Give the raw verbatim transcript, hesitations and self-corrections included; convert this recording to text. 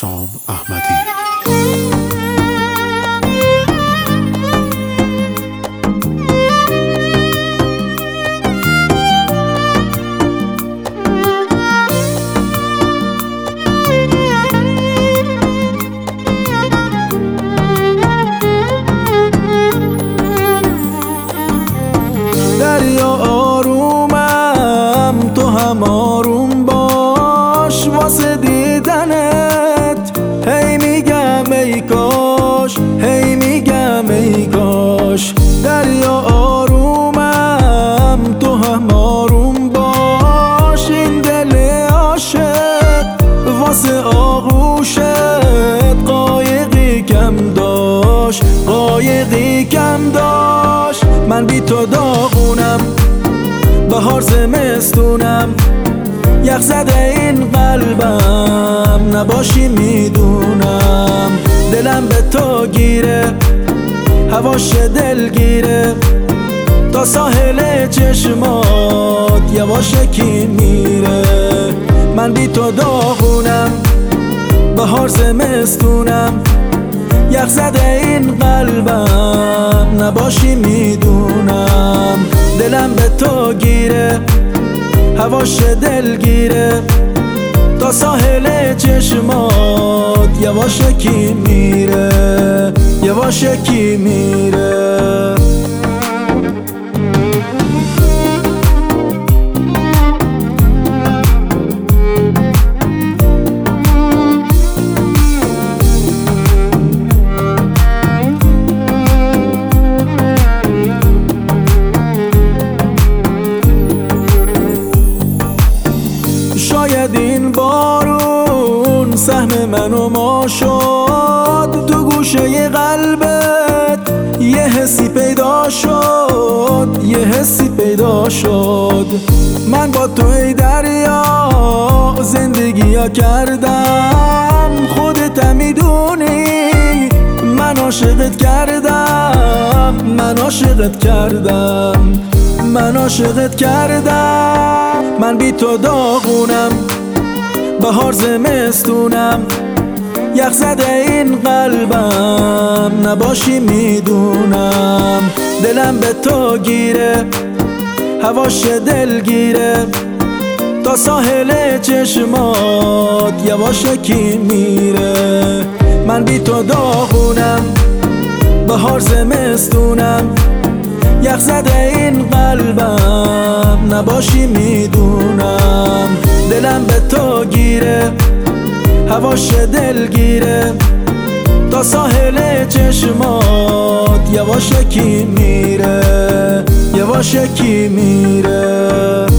حسام احمدی. دریا آرومم تو هم آروم باش، واسه دیدنت هی میگم ای کاش، هی میگم ای کاش. دریا آرومم تو هم آروم باش، این دل عاشق واسه آغوشت قایقی کم داشت، قایقی کم داشت. من بی تو داغونم، بهار زمستونم، یخ زده این قلبم، نباشی میدونم. دلم به تو گیره، هواش دلگیره، تا ساحل چشمات یواشکی میره. من بی تو داغونم، بهار زمستونم، یخ زده این قلبم، نباشی میدونم. دلم به تو گیره، هواش دلگیره، تا ساحل چشمات یواشکی میره، یواشکی میره. شاید این بارون سهم منو ما شد، تو گوشه قلبت یه حسی پیدا شد، یه حسی پیدا شد. من با تو ای دریا زندگی ها کردم، خودت میدونی من عاشقت کردم، من عاشقت کردم، من عاشقت کردم. من بی تو داغونم، بهار زمستونم، یخ زده این قلبم، نباشی میدونم. دلم به تو گیره، هواش دلگیره، تا ساحل چشمات یواشکی میره. من بی تو داغونم، بهار زمستونم، یخ زده این قلبم، نباشی میدونم. دلم به تو گیره، هواش دلگیره، تا ساحل چشمات یواشکی میره، یواشکی میره.